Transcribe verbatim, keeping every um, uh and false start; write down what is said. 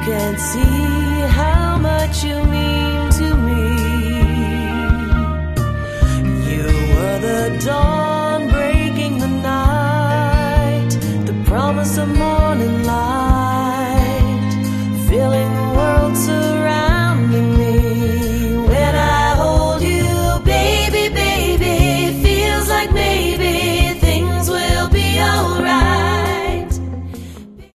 can't see how much you mean to me. You were the dawn breaking the night, the promise of morning light, filling the world so